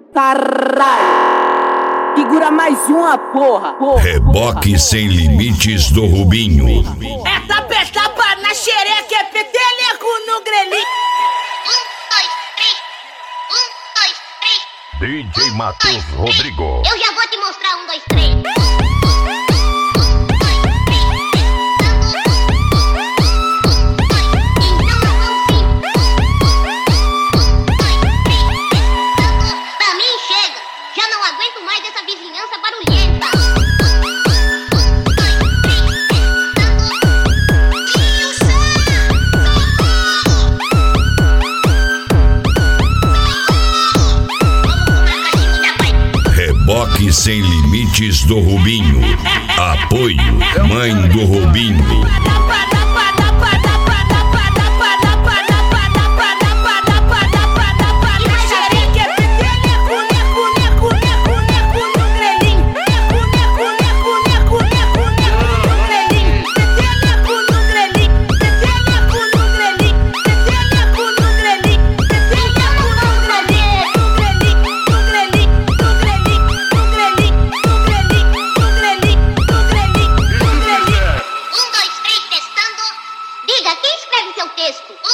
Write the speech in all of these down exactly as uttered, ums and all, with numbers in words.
Caralho! Segura mais uma, porra! porra Reboque porra. Sem Limites do Rubinho. É tapa, é tapa na xereca, é peteleco no grelhinho. Um, dois, três. Um, dois, três. D J Matheus Rodrigo. Eu já vou te mostrar um, dois, três. Aguento mais dessa vizinhança barulhenta. Reboque Sem Limites do Rubinho. Apoio Mãe do Rubinho.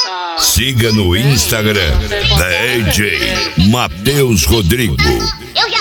Siga no Instagram D J Matheus Rodrigo. Eu já